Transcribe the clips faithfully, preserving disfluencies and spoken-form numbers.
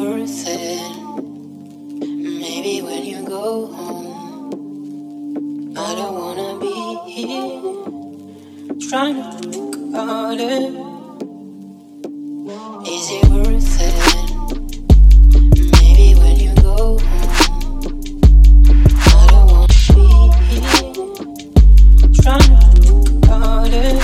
worth it? Maybe when you go home, I don't wanna be here trying to think about it. Is it worth it? Maybe when you go home, I don't wanna be here trying to think about it.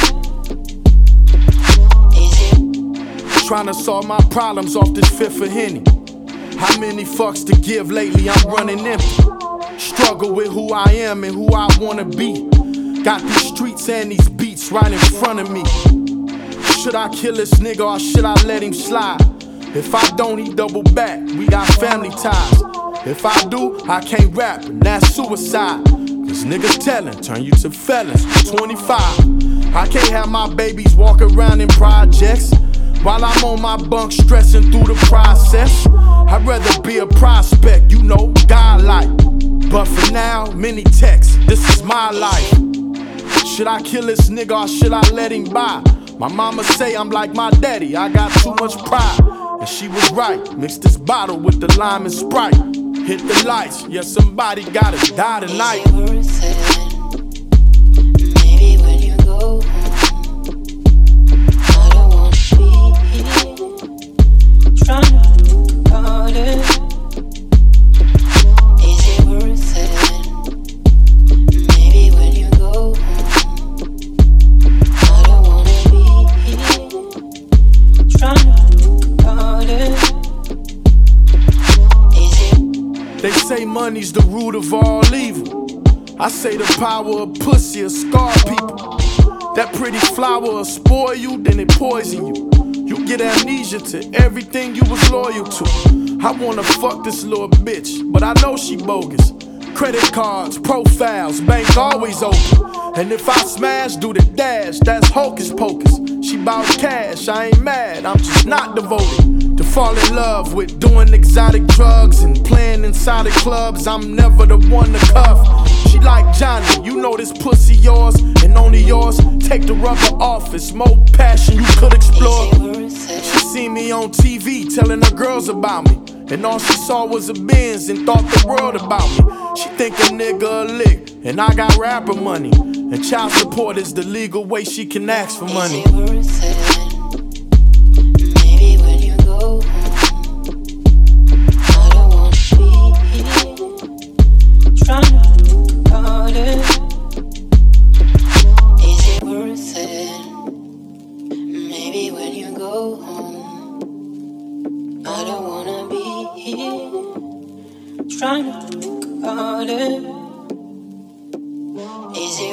Is it trying to solve my problems off this fifth of Henny. How many fucks to give lately? I'm running empty. Struggle with who I am and who I wanna be. Got these streets and these beats right in front of me. Should I kill this nigga or should I let him slide? If I don't, he double back. We got family ties. If I do, I can't rap, and that's suicide. Cause niggas telling, turn you to felons. twenty-five. I can't have my babies walk around in projects while I'm on my bunk stressing through the process. I'd rather be a prospect, you know, godlike. But for now, many texts, this is my life. Should I kill this nigga or should I let him by? My mama say I'm like my daddy, I got too much pride. And she was right, mix this bottle with the lime and Sprite. Hit the lights, yeah, somebody gotta die tonight. Is it worth it? Maybe when you go home, I don't wanna be here trying to think about it. Is it worth it? Maybe when you go home, I don't wanna be here trying to think about it. Is it They say money's the root of all evil. I say the power of pussy will scar people. That pretty flower will spoil you, then it poison you. You get amnesia to everything you was loyal to. I wanna fuck this little bitch, but I know she bogus. Credit cards, profiles, bank always open. And if I smash, do the dash, that's hocus pocus. She bout cash, I ain't mad, I'm just not devoted. To fall in love with doing exotic drugs and playing inside of clubs, I'm never the one to cuff. She like Johnny, you know this pussy yours and only yours. Take the rubber off, it's more passion you could explore. Is it worth it? She seen me on T V telling her girls about me, and all she saw was a Benz and thought the world about me. She think a nigga a lick, and I got rapper money, and child support is the legal way she can ask for money. Is it worth it? Maybe when you go home, I don't wanna be here trying to think about it. Is it worth it? Maybe when you go home, I don't wanna be here trying to think about it.